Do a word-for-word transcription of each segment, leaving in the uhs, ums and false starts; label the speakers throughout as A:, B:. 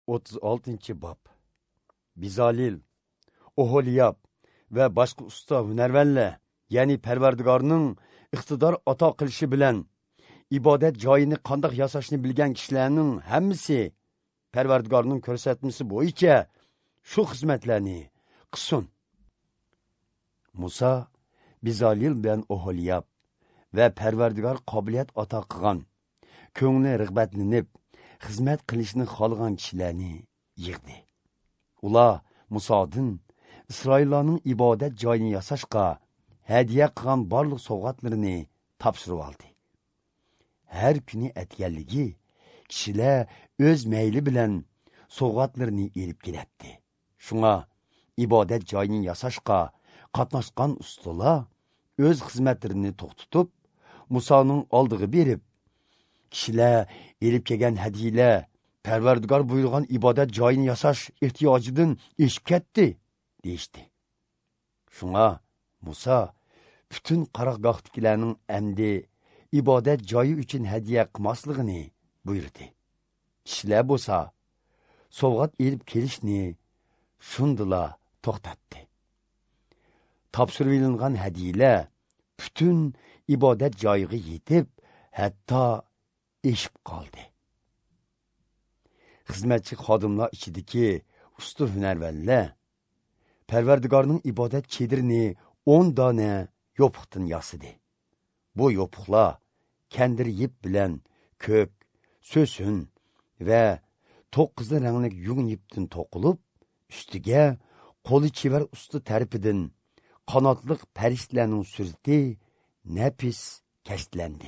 A: o'ttiz oltinchi bob. Bizalil, Oholiyab va boshqa usta hunarvanlar, ya'ni Parvardigorning iqtidor ato qilishi bilan ibodat joyini qandoq yasashni bilgan kishilarning hammasi Parvardigorning ko'rsatmasi bo'yicha shu xizmatlarni qilsin. Musa, Bizalil bilan Oholiyab va Parvardigor qobiliyat ato qilgan, ko'ngli rag'batlanib, xizmat qilishni xohlagan kishilarni yig'di. Ular Musodan Isroillarning ibodat joyini yasashga hadiya qilgan barliq sovg'atlarini topshirib oldi. Har kuni atganligi kishilar o'z mayli bilan sovg'atlarini elib keladi. Shunga ibodat joyini yasashga qatnashgan ustalar o'z xizmatlarini to'xtatib, Musoning oldiga berib, kishilar elib kelgan hadiyalar Parvardigor buyurgan ibodat joyini yasash ehtiyojidan eshib ketdi, deyishdi. Shunga Musa bütün qaraqgohdagilarning amdi ibodat joyi uchun hadiya qilmasligini buyurdi. Kishilar bo'lsa sovg'at elib kelishni shundala to'xtatdi. Topshirilgan hadiyalar bütün ibodat joyiga yetib, hatto eshib qoldi. Xizmatchi xodimlar ichidagi usta hunarvanlar Parvardigorning ibodat chedirini o'n dona yopiqdan yasadi. Bu yopiqlar kandir yip bilan ko'k, so'sun va to'qqiz ranglik yun yipdan to'qilib, ustiga qo'li chevar usta tarafidan qanotliq farishtalarning surati nafis kastlandi.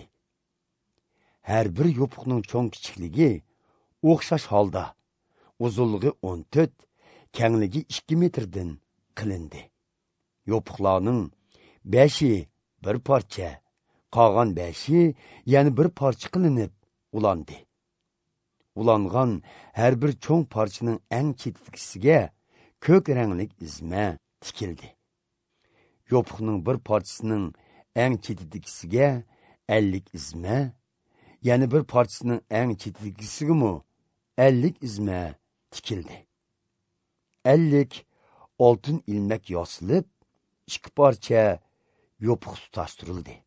A: Har bir yopiqning cho'ng kichikligi o'xshash holda uzunligi o'n to'rt, kengligi ikki metrdan qilindi. Yopiqlarning beshi bir parcha, qolgan beshi yana bir parcha qilinib ulandi. Ulangan har bir cho'ng parchaning eng chetidagisiga ko'k ranglik izma tikildi. Yopiqning bir parchasining eng chetidagisiga ellik izma, yana bir parchasining eng chetidagisiga ellik izma tikildi. ellik oltin ilmak yosilib, ikki parcha yopiq tutashtirildi.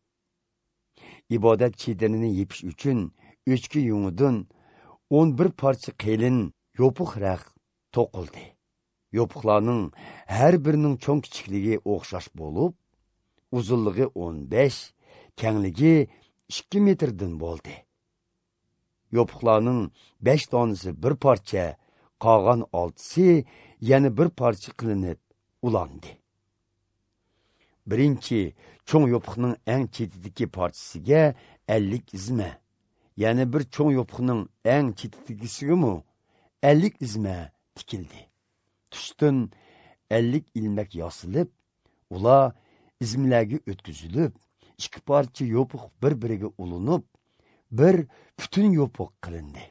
A: İbodat chedirini yepish uchun o'chki yungidan o'n bir parcha qelin yopiq raq to'qildi. Yopiqlarning har birining cho'ng kichikligi o'xshash bo'lib, uzunligi o'n besh, kengligi ikki metrdan bo'ldi. Yopiqlarning besh donasi bir parcha, qolgan oltisi yana bir parcha qilinib ulandi. Birinchi cho'ng yopiqning eng chetidagi parchasiga ellik izma, yana bir cho'ng yopiqning eng chetidagisiga ellik izma tikildi. Tushdan ellik ilmak yosilib, ular izmlarga o'tkazilib, ikki parcha yopiq bir-biriga ulanib, bir bütün yopiq qilindi.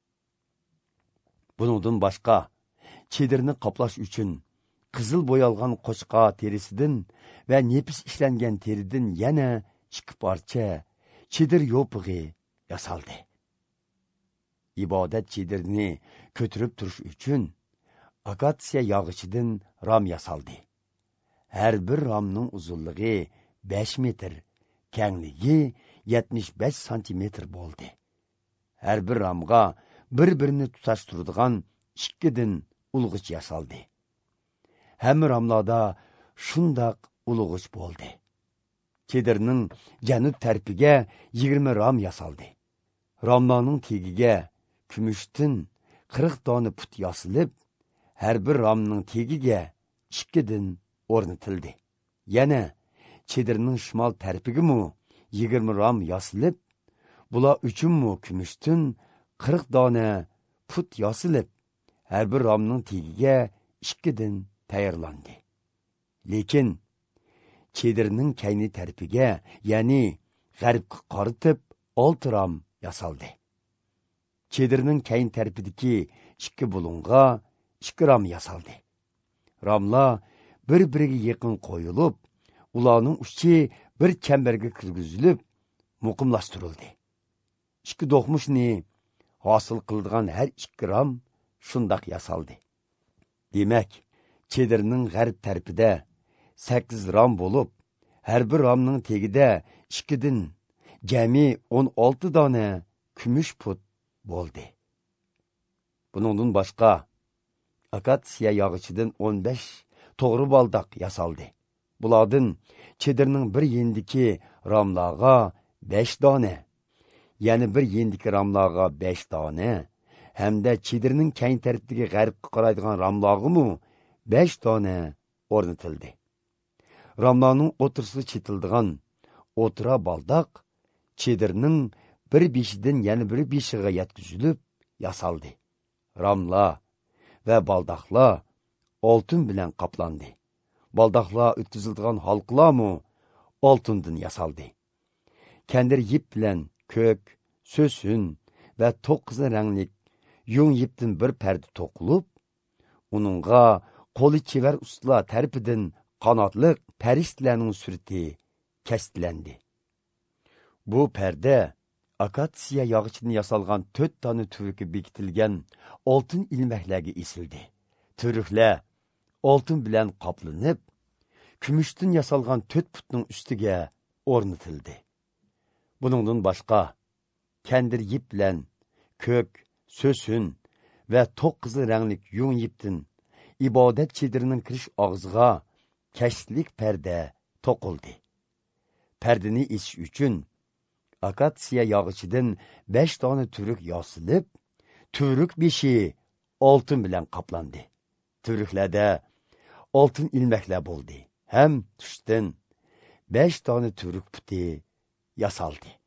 A: Bundan boshqa chedirni qoplash uchun qizil bo'yalgan qo'chqa terisidan va nepis ishlangan teridan yana ikki parcha chedir yopiqi yasaldi. İbodat chedirini ko'tarib turish uchun akatsiya yog'ichidan ram yasaldi. Her bir ramning uzunligi besh metr, kengligi yetmish besh santimetr bo'ldi. Her bir ramga bir-birini tutashtiradigan ikkidan ulg'ich yasaldi. Hamma ramlarda shundoq ulg'ich bo'ldi. Chedirning janub tarafiga yigirma ram yasaldi. Ramlarning tegiga kumushdan qirq dona put yasilib, her bir ramning tegiga ikkidan o'rnatildi. Yana chedirning shimol tarafiga mu yigirma ram yasilib, bular uchun mu kumushdan qirq dona put yasilib, her bir ramning tegiga ikkidan tayyorlandi. Lekin chedirning kayni tarafiga, ya'ni g'arbga qaritib olti ram yasaldi. Chedirning kayn tarafidagi ikki bulunga ikki ram yasaldi. Ramlar bir-biriga yaqin qo'yilib, ularning uchi bir chambarga kirgizilib, muqimlashtirildi. Ikki do'qmushni hosil qiladigan har ikki ram şundaq yasaldı. Demek, çedirinin g'arb tarafida sakkiz ram bolup, her bir ramның tegida ikkidan jami o'n olti dona kumush put bo'ldi. Buningdan boshqa akatsiya yog'ichidan o'n besh to'g'ri baldoq yasaldi. Bulardan çedirning bir yendiki ramlarga besh dona, yani bir yendiki ramlarga besh dona, hamda çedirning keng tarafdagi g'arbga qaraydigan ramlarga besh dona o'rnatildi. Ramlarning o'tirisi chetildigan o'tira baldoq çedirning bir beshidan yana bir beshiga yetkazilib yasaldi. Ramlar ve baldoqlar oltin bilan qoplandi. Baldoqlar o'tkazilgan halqlar mu oltindan yasaldi. Kendir yip bilan ko'k, so'sun ve to'qqiz ranglik yung yipdan bir parda to'qilib, uningga qo'li chevar ustalar tarafidan qanotliq farishtalarning surati kastlandi. Bu parda akatsiya yog'ichidan yasalgan to'rt tane turuki bekitilgan oltin ilmaklarga esildi. Turuklar oltin bilan qoplanib, kumushdan yasalgan to'rt putning ustiga o'rnatildi. Buningdan boshqa kandir yip bilan ko'k, so'sun va to'qqiz ranglik yung yipdan ibodat chedirining kirish og'ziga kashlik parda to'qildi. Pardani esish uchun akatsiya yog'ichidan besh dona turuk yosilib, turuk beshi oltin bilan qoplandi. Turuklarda oltin ilmaklar bo'ldi. Ham tushdan besh dona turuk puti yasaldi.